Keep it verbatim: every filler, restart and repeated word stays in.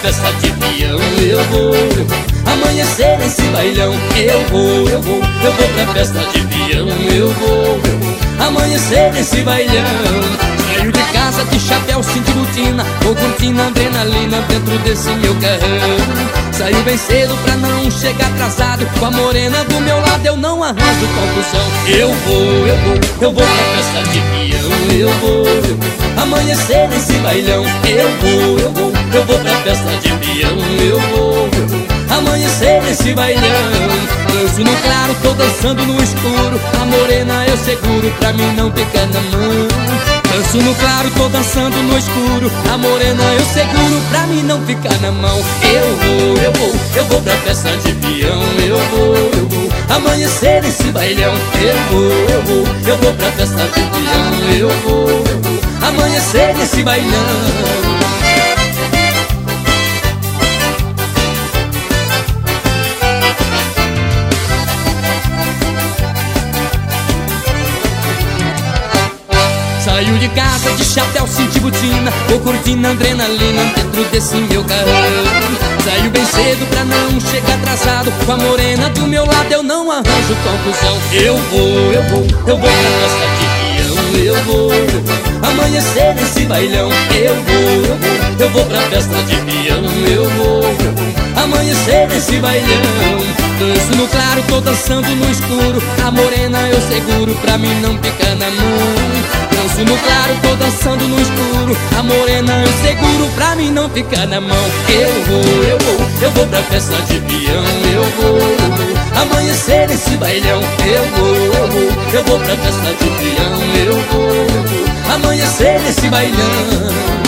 festa de peão. Eu vou, eu vou amanhecer nesse bailão. Eu vou, eu vou, eu vou pra festa de peão. Eu vou, eu vou amanhecer nesse bailão. Saio de casa de chapéu, cinto e botina, vou curtindo adrenalina dentro desse meu carrão. Saio bem cedo pra não chegar atrasado, com a morena do meu lado eu não arranjo confusão. Eu vou, eu vou, eu vou pra festa de peão. Eu vou, eu vou amanhecer nesse bailão. Eu vou, eu vou, eu vou pra festa de peão. Eu vou, eu vou amanhecer nesse bailão. Danço no claro, tô dançando no escuro, a morena eu seguro pra mim não ficar na mão. Danço no claro, tô dançando no escuro, a morena eu seguro pra mim não ficar na mão. Eu vou, eu vou, eu vou pra festa de peão. Eu vou, eu vou amanhecer nesse bailão. Eu vou, eu vou, eu vou pra festa de peão. Eu vou, eu vou amanhecer nesse bailão. Saio de casa de chapéu, cinto e botina, vou curtindo adrenalina dentro desse meu carrão. Saio bem cedo pra não chegar atrasado, com a morena do meu lado eu não arranjo confusão. Eu vou, eu vou, eu vou pra festa de peão. Eu vou, eu vou amanhecer nesse bailão. Eu vou, eu vou, eu vou pra festa de peão. Eu vou, eu vou amanhecer nesse bailão. Danço no claro, tô dançando no escuro, a morena eu seguro pra mim não ficar na mão. Danço no claro, tô dançando no escuro, a morena eu seguro pra mim não ficar na mão. Eu vou, eu vou, eu vou pra festa de peão. Eu vou, eu vou amanhecer nesse bailão. Eu vou, eu vou, eu vou pra festa de peão. Eu vou, eu vou amanhecer nesse bailão.